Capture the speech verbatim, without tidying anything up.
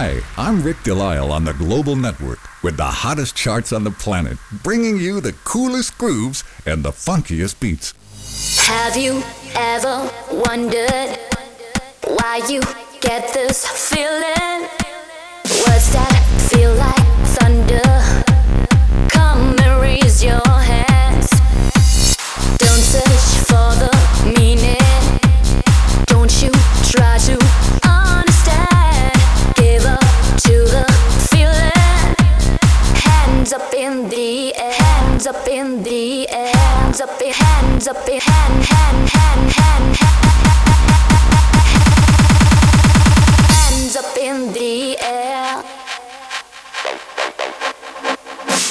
Hi, I'm Rick Delisle on the Global Network with the hottest charts on the planet, bringing you the coolest grooves and the funkiest beats. Have you ever wondered why you get this feeling?